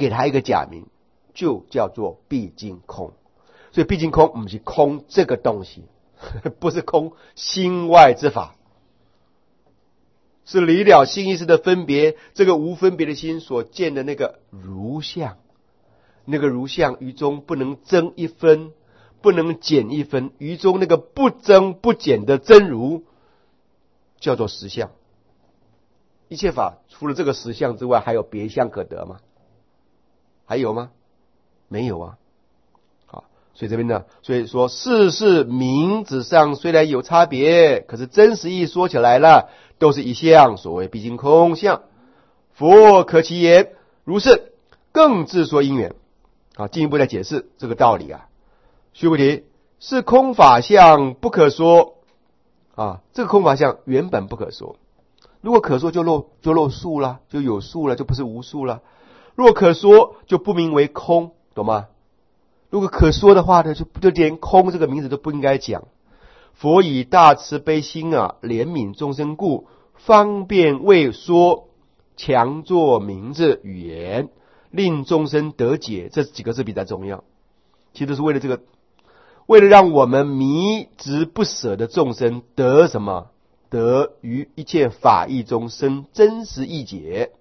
给他一个假名，就叫做毕竟空。所以毕竟空不是空这个东西，不是空心外之法，是离了心意识的分别，这个无分别的心所见的那个如相，那个如相于中不能增一分，不能减一分，于中那个不增不减的真如，叫做实相。一切法除了这个实相之外，还有别相可得吗？还有吗？没有啊。好，所以这边呢，所以说事名字上虽然有差别，可是真实意说起来了，都是一相，所谓毕竟空相。佛可其言如是，更自说因缘。好，进一步来解释这个道理啊。须菩提，是空法相不可说啊，这个空法相原本不可说。如果可说就漏数了，就有数了，就不是无数了。若可说就不名为空，懂吗？如果可说的话呢，就连空这个名字都不应该讲。佛以大慈悲心啊，怜悯众生故，方便为说，强作名字语言，令众生得解。这几个字比较重要，其实都是为了这个，为了让我们迷执不舍的众生得什么？得于一切法义中生真实义解。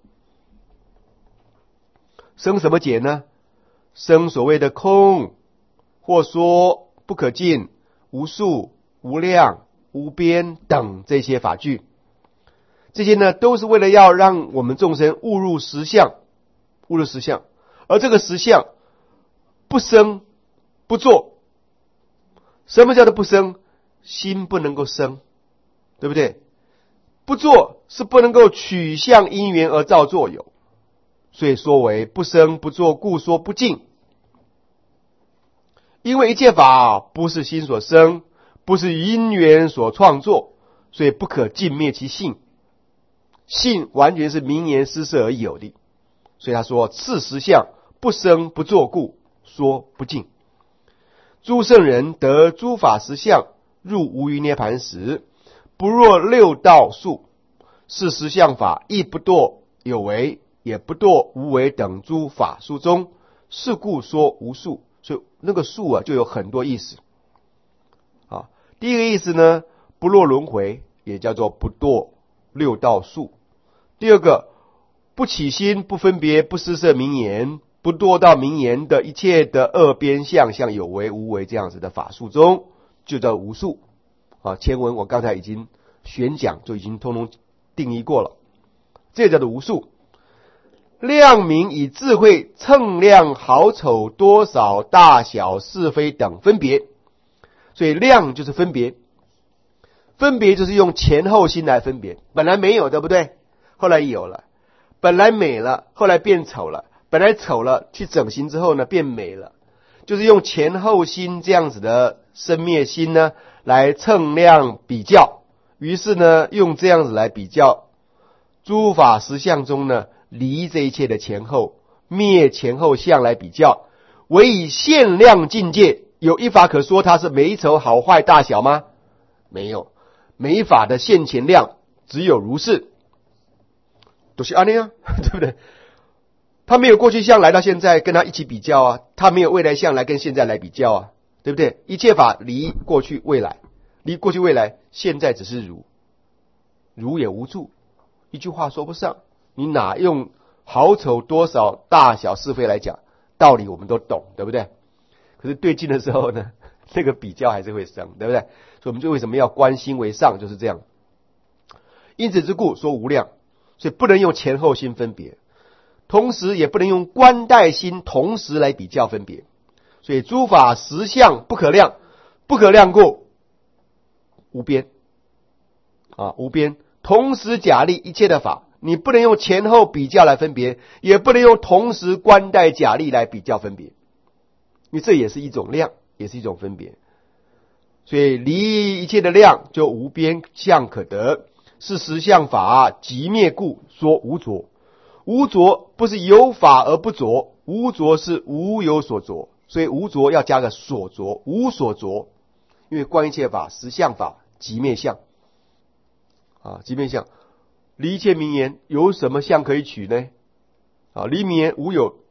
生什么解呢？生所谓的空，或说不可尽、无数、无量、无边等这些法句。这些呢，都是为了要让我们众生悟入实相，悟入实相。而这个实相不生不作。什么叫做不生？心不能够生，对不对？不作是不能够取向因缘而造作有，所以说为不生不作，故说不尽。因为一切法不是心所生，不是因缘所创作，所以不可尽灭其性。性完全是名言施设而有的，所以他说次实相不生不作故，说不尽。诸圣人得诸法实相，入无余涅盘时，不若六道数，是实相法亦不堕有为，也不堕无为等诸法数中，是故说无数。所以那个数啊，就有很多意思啊。第一个意思呢，不落轮回，也叫做不堕六道数。第二个，不起心，不分别，不施设名言，不堕到名言的一切的二边相，像有为无为这样子的法术中，就叫无数啊。前文我刚才已经宣讲，就已经通通定义过了，这叫做无数。量名以智慧称量好丑多少大小是非等分别，所以量就是分别，分别就是用前后心来分别。本来没有，对不对？后来有了。本来美了，后来变丑了。本来丑了，去整形之后呢，变美了。就是用前后心这样子的生灭心呢，来称量比较。于是呢，用这样子来比较诸法实相中呢，离这一切的前后，灭前后相来比较，唯以限量境界，有一法可说它是美丑好坏大小吗？没有，每一法的现前量只有如是，都是这样对不对？他没有过去相来到现在跟他一起比较啊，他没有未来相来跟现在来比较啊，对不对？一切法离过去未来，离过去未来，现在只是如，如也无助，一句话说不上。你哪用好丑多少大小是非来讲？道理我们都懂，对不对？可是对境的时候呢，这个比较还是会生，对不对？所以我们就为什么要观心为上，就是这样。因此之故说无量，所以不能用前后心分别，同时也不能用观待心同时来比较分别。所以诸法实相不可量，不可量故无边啊，无边。同时假立一切的法，你不能用前后比较来分别，也不能用同时观待假立来比较分别，因为这也是一种量，也是一种分别。所以离一切的量，就无边相可得，是实相法即灭故说无着。无着不是有法而不着，无着是无有所着，所以无着要加个所着，无所着。因为观一切法实相法即灭相啊，即灭相。离一切名言有什么相可以取呢？啊，离名言无有，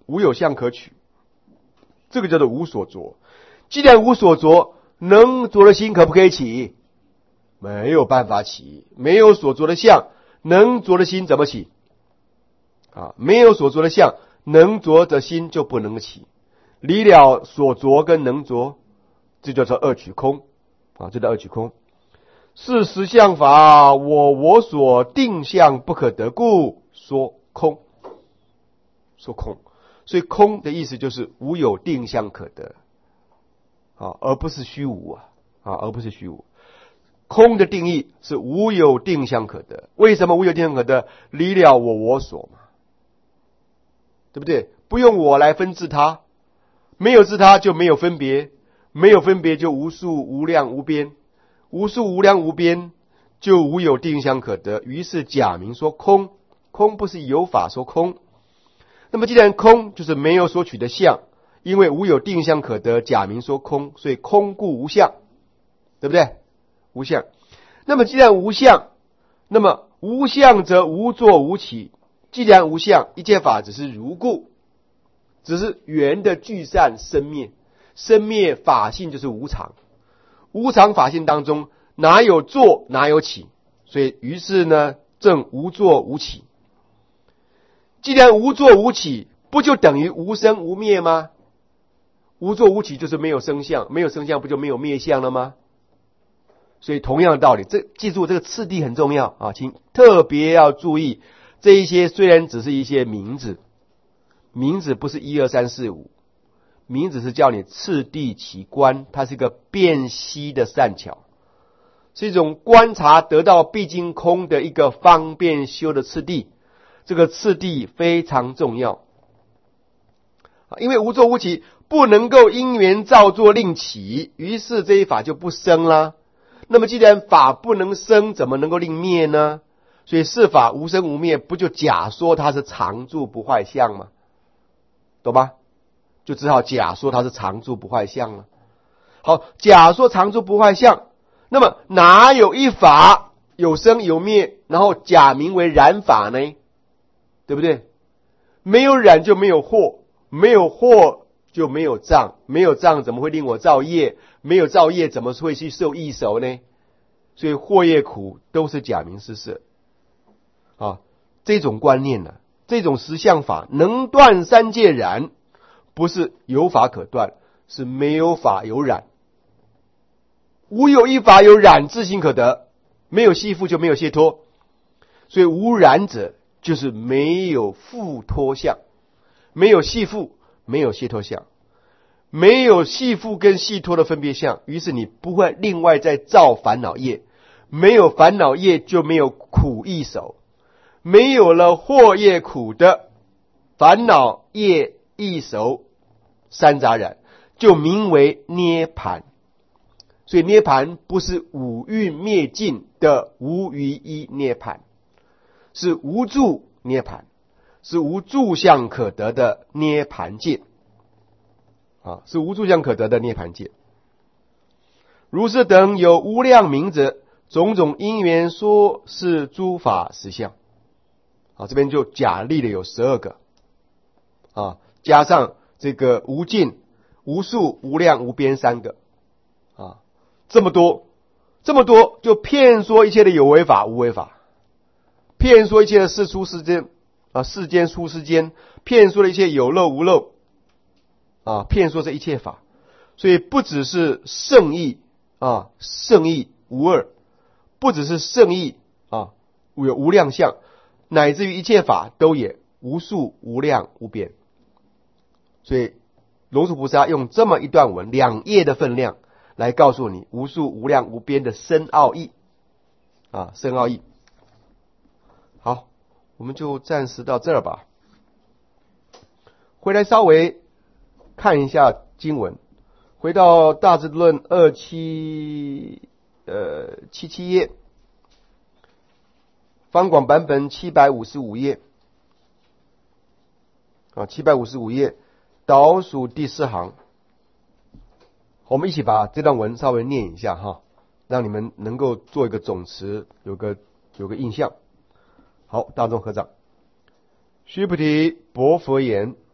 无有相可取，这个叫做无所着。既然无所着，能着的心可不可以起？没有办法起，没有所着的相，能着的心怎么起？没有所着的相，能着的心就不能起。离了所着跟能着，这叫做二取空这叫二取空。是实相法，我所定相不可得故，说空。说空，所以空的意思就是无有定相可得而不是虚无而不是虚无。空的定义是无有定相可得。为什么无有定相可得？离了我所嘛，对不对？不用我来分自他，没有自他就没有分别，没有分别就无数无量无边，无数无量无边就无有定相可得。于是假名说空，空不是有法说空。那么既然空就是没有所取的相，因为无有定相可得，假名说空，所以空故无相，对不对？无相。那么既然无相，那么无相则无作无起。既然无相，一切法只是如故，只是缘的聚散生灭，生灭法性就是无常，无常法性当中哪有作哪有起，所以于是呢正无作无起。既然无作无起，不就等于无生无灭吗？无作无起就是没有生相，没有生相不就没有灭相了吗？所以同样的道理，记住这个次第很重要请特别要注意，这一些虽然只是一些名字，名字不是1、2、3、4、5，名字是叫你次第起观，它是一个辨析的善巧，是一种观察得到毕竟空的一个方便修的次第。这个次第非常重要因为无作无起不能够因缘造作令起，于是这一法就不生啦。那么既然法不能生，怎么能够令灭呢？所以是法无生无灭，不就假说它是常住不坏相吗？懂吗？就只好假说它是常住不坏相了。好，假说常住不坏相，那么哪有一法有生有灭，然后假名为染法呢？对不对？没有染就没有惑，没有惑就没有障，没有障怎么会令我造业？没有造业怎么会去受异熟呢？所以惑业苦都是假名施设这种观念呢，这种实相法能断三界染，不是有法可断，是没有法有染。无有一法有染自性可得，没有系缚就没有解脱，所以无染者就是没有缚脱相，没有系缚，没有解脱相，没有系缚跟系脱的分别相，于是你不会另外再造烦恼业，没有烦恼业就没有苦易熟，没有了惑业苦的烦恼业易熟三杂染，就名为涅盘。所以涅盘不是五蕴灭尽的无余一涅盘，是无住涅盘，是无住相可得的涅盘界是无住相可得的涅盘界。如是等有无量名者，种种因缘说是诸法实相这边就假立了有12个加上这个无尽、无数、无量、无边3个这么多就骗说一切的有为法无为法，骗说一切的世出世间世间出世间，骗说了一切有漏无漏骗说这一切法。所以不只是圣义圣义无二，不只是圣义有无量相，乃至于一切法都也无数无量无边。所以龙树菩萨用这么一段文2页的分量来告诉你无数无量无边的深奥义深奥义。好，我们就暂时到这儿吧。回来稍微看一下经文，回到大智论77页，方广版本755页755页倒数第4行，我们一起把这段文稍微念一下让你们能够做一个总词，有个印象。好，大众合掌。须菩提，薄佛言：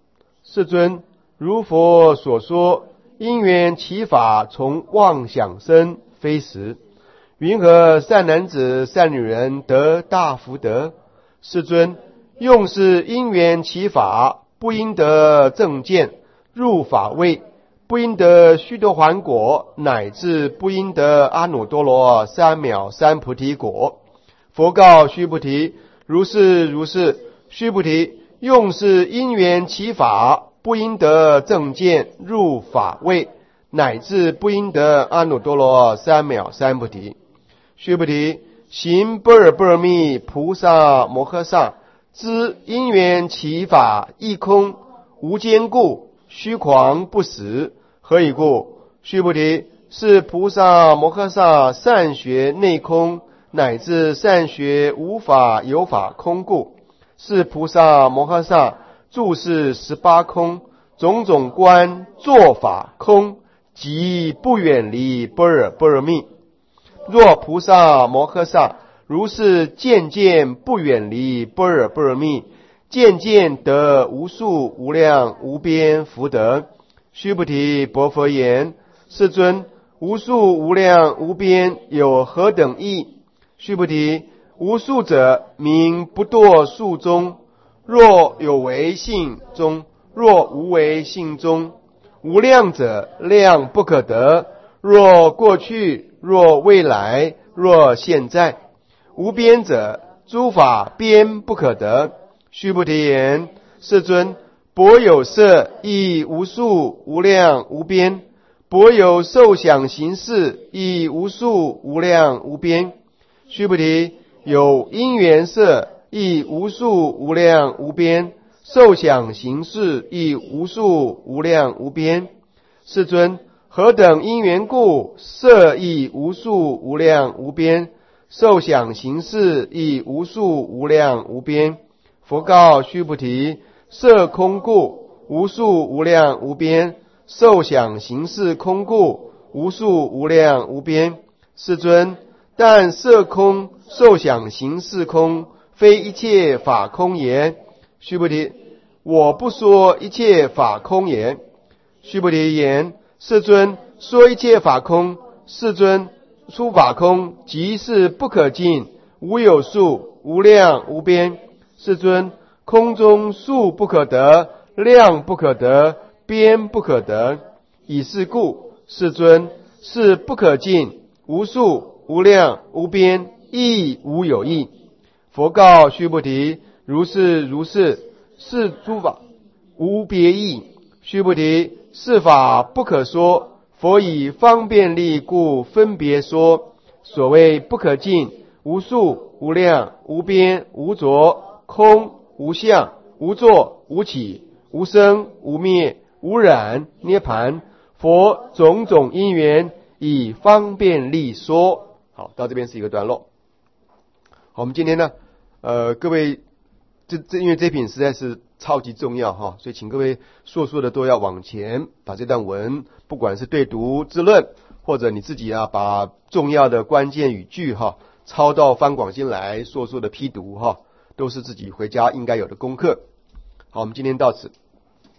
世尊，如佛所说，因缘起法从妄想生，非实。云何善男子、善女人得大福德？世尊，用是因缘起法，不应得正见，入法位，不应得须多洹果，乃至不应得阿耨多罗三藐三菩提果。佛告须菩提：如是如是。须菩提，用是因缘起法，不应得正见，入法位，乃至不应得阿耨多罗三藐三菩提。须菩提，行般若波罗蜜菩萨摩诃萨知因缘起法亦空无坚固，虚诳不实。何以故？须菩提，是菩萨摩诃萨善学内空，乃至善学无法有法空故。是菩萨摩诃萨住世18空，种种观作法空，即不远离般若波罗蜜。若菩萨摩诃萨如是渐渐不远离般若波罗蜜，渐渐得无数无量无边福德。须菩提，薄佛言：世尊，无数无量无边有何等义？须菩提，无数者名不堕数中，若有为性中，若无为性中。无量者量不可得，若过去，若未来，若现在。无边者诸法边不可得。须菩提言：世尊，般有色亦无数无量无边，般有受想行识亦无数无量无边。须菩提，有因缘色亦无数无量无边，受想行识亦无数无量无边。世尊，何等因缘故，色亦无数无量无边，受想行识亦无数无量无边。佛告须菩提：色空故，无数无量无边，受想行识空故，无数无量无边。世尊，但色空，受想行识空，非一切法空也。须菩提，我不说一切法空也。须菩提言：世尊，说一切法空。世尊，诸法空，即是不可尽，无有数，无量无边。世尊，空中数不可得，量不可得，边不可得。以是故，世尊，是不可尽，无数，无量，无边，亦无有异。佛告须菩提：如是如是。是诸法无别异。须菩提，是法不可说，佛以方便力故分别说。所谓不可尽，无数，无量，无边，无着，空，无相，无作，无起，无生，无灭，无染，涅盘。佛种种因缘以方便力说。好，到这边是一个段落。好，我们今天呢，各位，因为这品实在是超级重要哈，所以请各位说的都要往前把这段文，不管是对读自论，或者你自己把重要的关键语句抄到翻广经来，说的批读都是自己回家应该有的功课。好，我们今天到此。